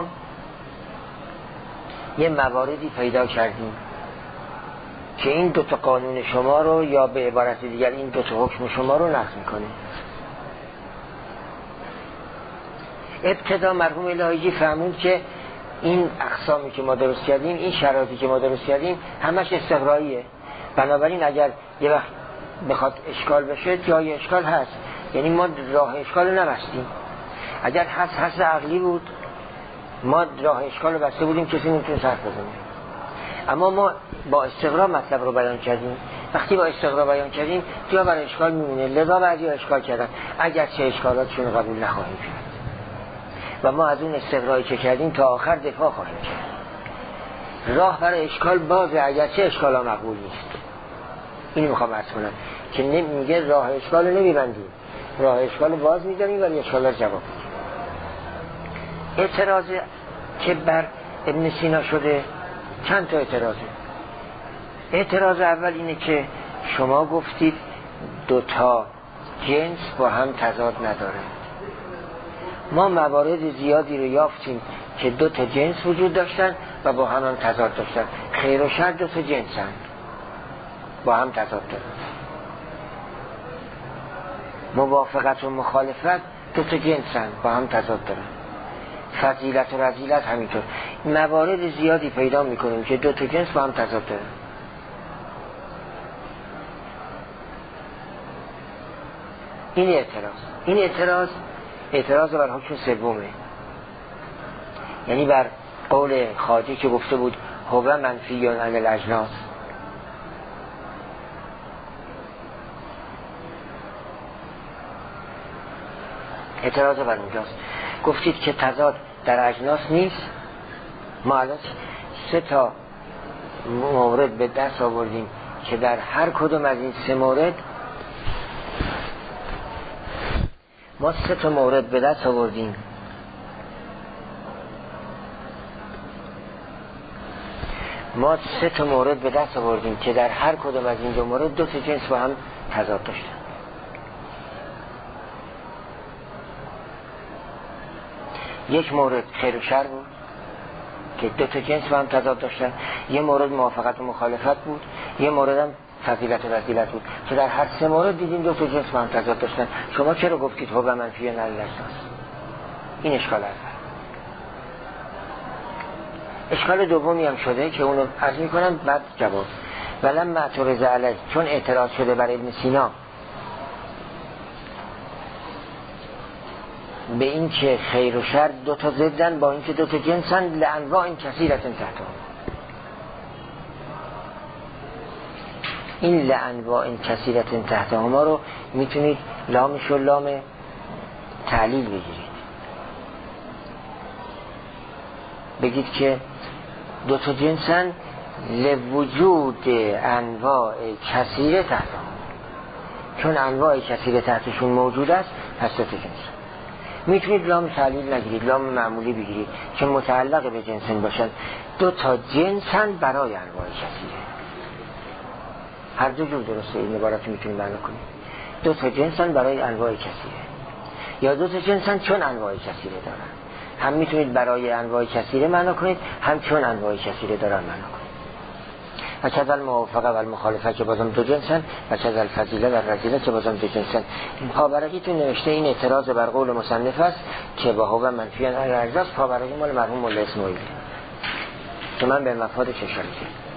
یه مواردی پیدا کردیم که این دوتا قانون شما رو یا به عبارت دیگر این دوتا حکم شما رو نقض میکنه. ابتدا مرحوم الهیجی فهموند که این اقسامی که ما درست کردیم، این شرایطی که ما درست کردیم همش استقراییه، بنابراین اگر یه وقت بخواد اشکال بشه جای اشکال هست، یعنی ما راه اشکال رو نبستیم. اگر هست هست عقلی بود ما راه اشکال رو بسته بودیم، کسی نمیتونه حرف بزنه. اما ما با استقرا مطلب رو بیان کردیم. وقتی با استقرا بیان کردیم جا برای اشکال میمونه، لذا بعضی اشکال کردن اگر چه اشکالاتشون قبول نخواهیم کرد و ما از اون استقرایی که کردیم تا آخر دفاع خواهیم کرد. راه برای اشکال بازه اگر چه اشکالا مقبول نیست. اینو میخوام عرض کنم که نمیگه راه اشکال رو نمیبندیم، راه اشکال رو باز میداریم ولی اشکال رو جواب میدیم. اعتراض که بر ابن سینا شده چند تا اعتراضه. اعتراض اول اینه که شما گفتید دوتا جنس با هم تضاد نداره. ما موارد زیادی رو یافتیم که دوتا جنس وجود داشتن و با هم هم تضاد داشتن. خیر و شر دوتا جنسن با هم تضاد دارن. موافقت و مخالفت دوتا جنسن با هم تضاد دارن. فضیلت و رذیلت همینطور. موارد زیادی پیدا میکنیم که دو تا جنس با هم تضاد دارن. این اعتراض این اعتراض اعتراض بر حکم سومه، یعنی بر قول خواجه که گفته بود هو منفی عن الاجناس. اعتراض بر اونجاست. گفتید که تضاد در اجناس نیست. ما الان سه تا مورد به دست آوردیم که در هر کدوم از این سه مورد ما سه تا مورد به دست آوردیم ما سه تا مورد به دست آوردیم که در هر کدوم از این دو مورد دو تا جنس با هم تضاد داشتن. یک مورد خیر و شر بود که دو تا جنس با هم تضاد داشتن، یه مورد موافقت و مخالفت بود، یه مورد هم فضیلت و رذیلت بود که در هر سه مورد دیدیم دو تا جنس با هم تضاد داشتن. شما چرا گفتید هو منفی عن الاجناس؟ این اشکال اول. اشکال دومی هم شده که اونو عرض میکنم بعد جواب. ولما اعترض علیه، چون اعتراض شده بر ابن سینا به این که خیر و شر دو تا ضدن با این که دو تا جنسن، لانواع کثیرة تحتها. این لانواع کثیرة تحتها ما رو میتونید لامش و لام تعلیل بگیرید، بگید که دو تا جنسن لوجود انواع کثیره تحتها، چون انواع کثیره تحتشون موجود است پس دو تا جنس. میتونید لام تعلیل نگیرید، لام معمولی بگیرید که متعلق به جنسن باشن. دو تا جنسن برای انواع کثیره. هر دو جور درسته این عبارت میتونید معنی کنید. دو تا جنسن برای انواع کثیره، یا دو تا جنسن چون انواع کثیره دارن. هم میتونید برای انواع کثیره معنا کنید، هم چون انواع کثیره دارن معنا کنید. و کذا الموافقه و المخالفه که بازم دو جنسن، و کذا الفضیله و الرذیله که بازم دو جنسن. پابرقیتون نوشته این اعتراض بر قول مصنف است که با هو منفی عن الاجناس. پابرقی مال مرحوم مولا اسماعیلی که من به مفادش اشاره کردم.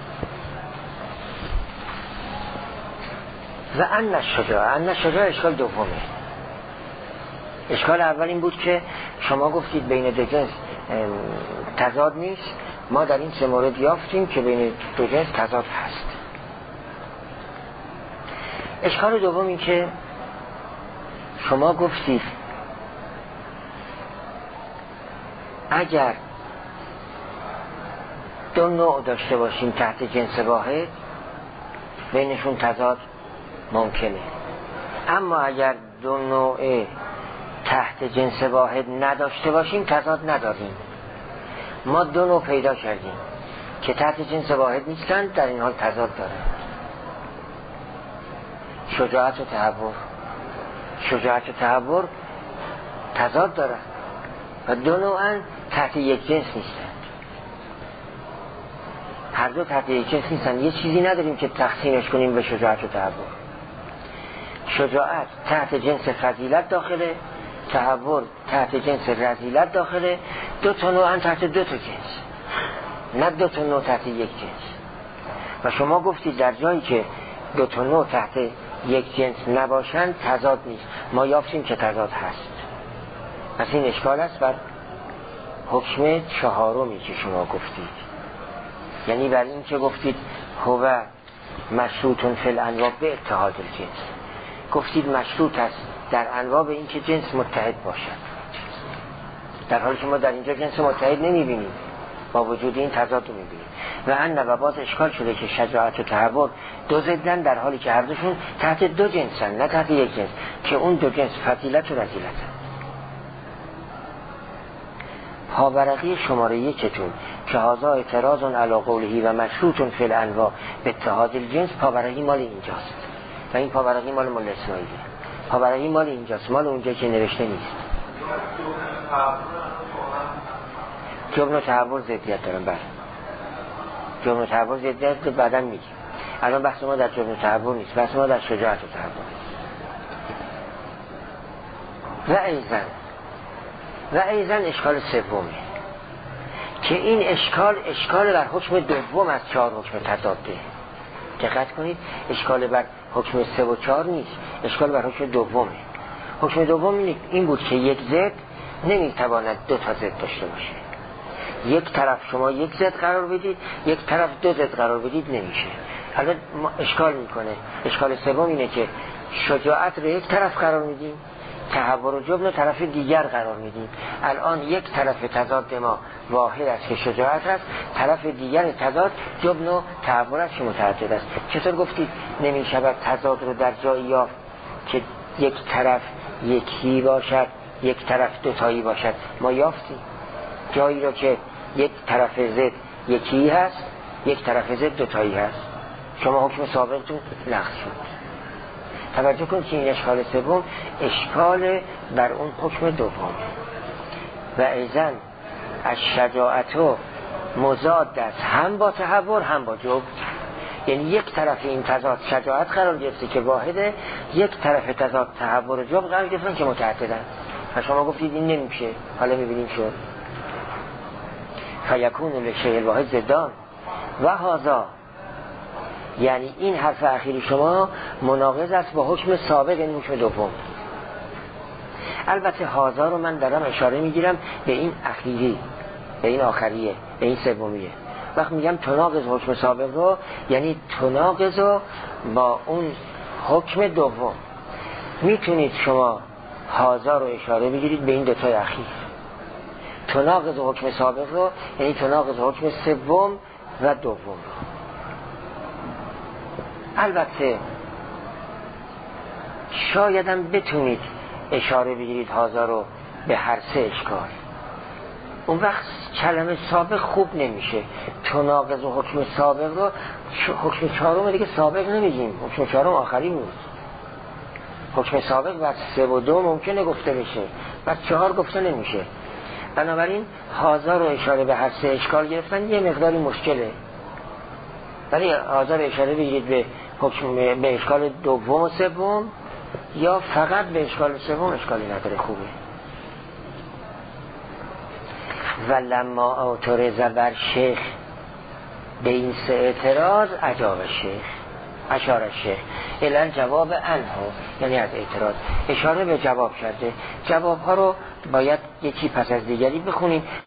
و ان الشجاع، ان الشجاع اشکال دومه. اشکال اول این بود که شما گفتید بین دو جنس تضاد نیست. ما در این سه مورد یافتیم که بین دو جنس تضاد هست. اشکال دوم این که شما گفتید اگر دو نوع داشته باشیم تحت جنس واحد بینشون تضاد ممکنه، اما اگر دو نوع تحت جنس واحد نداشته باشیم تضاد نداریم. ما دو نوع پیدا کردیم که تحت جنس واحد نیستن، در این حال تضاد دارن. شجاعت و تهور. شجاعت و تهور تضاد دارن و دو نوعن تحت یک جنس نیستن. هر دو تحت یک جنس نیستن. یه چیزی نداریم که تقسیمش کنیم به شجاعت و تهور. شجاعت تحت جنس فضیلت داخله، تهور تحت جنس رذیلت داخله. دو تا نوع تحت دو تا جنس، نه دو تا نوع تحت یک جنس. و شما گفتید در جایی که دو تا نوع تحت یک جنس نباشند تضاد نیست. ما یافتیم که تضاد هست. پس این اشکال است بر حکم چهارمی که شما گفتید، یعنی بر این که گفتید هو مشروط فی الانواع به اتحاد الجنس. گفتید مشروط است در انواع به این که جنس متحد باشد، در حالی که ما در اینجا جنس متحد نمیبینیم، با وجود این تضاد رو میبینیم. و ان و باز اشکال شده که شجاعت و تهور دو ضدن در حالی که هر دوشون تحت دو جنسن، نه تحت یک جنس، که اون دو جنس فضیلت و رذیلتن. پاورقی شماره یکتون که هازا اعتراض علی قوله و مشروط فی الانواع به اتحاد الجنس، پاورقی مال اینجاست و این پاورقی مال مولا اسماعیلی. پاورقی مال اینجاست، مال اونجا که نوشته نیست. جبن و تحول ضدیت دارن. بله جبن و تحول ضدیت بعداً میگیم. الان بحث ما در جبن و تحول نیست، بحث ما در شجاعت و تحول. و ایضاً و ایضا اشکال سومه که این اشکال اشکال بر حکم دوم از چهار حکم تضاده. دقت کنید، اشکال بر حکم سه و چهار نیست، اشکال بر حکم دومه. حکم دوم این بود که یک ضد نمیتواند دو تا ضد داشته باشه. یک طرف شما یک ضد قرار بدید، یک طرف دو ضد قرار بدید، نمیشه. حالا اشکال میکنه. اشکال سوم اینه که شجاعت رو یک طرف قرار میدیم، تحور و جبن رو طرف دیگر قرار میدیم. الان یک طرف تضاد ما واحد است که شجاعت است، طرف دیگر تضاد جبن و تحور است که متعدد است. چطور گفتید نمیشود تضاد رو در جایی یافت که یک طرف یکی باشد، یک طرف دوتایی باشد؟ ما یافتیم جایی رو که یک طرف ضد یکی هست، یک طرف ضد دوتایی هست. شما حکم سابقتون نقض شد. توجه کنید که این اشکال سوم اشکال بر اون حکم دوم. و ایضا از شجاعت و مضاد است هم با تحور هم با جبن. یعنی یک طرف این تضاد شجاعت قرار گرفته که واحده، یک طرف تضاد تحور و جبن قرار گرفتن که متعددن. و شما گفتید این نمیشه، حالا میبینیم شد. فیکون لشیء الواحد ضدان و هذا، یعنی این حرف اخیر شما مناقض است با حکم سابق، این حکم دوم. البته هذا رو من دارم اشاره میگیرم به این اخیری، به این آخریه، به این سومیه. وقت میگم تناقض حکم سابق رو، یعنی تناقض رو با اون حکم دوم. میتونید شما هذا رو اشاره بگیرید به این دوتای اخیر. تناقض حکم سابق رو یعنی تناقض حکم سوم و دوم رو. البته شایدم بتونید اشاره بگیرید هذا رو به هر سه اشکال. اون وقت کلمه سابق خوب نمیشه. تناقض حکم سابق رو حکم چهارم دیگه سابق نمیگیم، حکم چهارم آخری بود. حکم سابق بر سه و دو ممکنه گفته بشه، بر چهار گفته نمیشه. بنابراین هذا رو اشاره به هر سه اشکال گرفتن یه مقداری مشکله. ولی هذا رو اشاره بگیرید به حکم به اشکال دوم و سوم یا فقط به اشکال سوم، اشکالی نداره، خوبه. و لما اعترض بر شیخ به این سه اعتراض اجاب شیخ اشاره شیخ الان جواب انها، یعنی از اعتراض اشاره به جواب کرده. جواب ها رو باید یکی پس از دیگری بخونیم.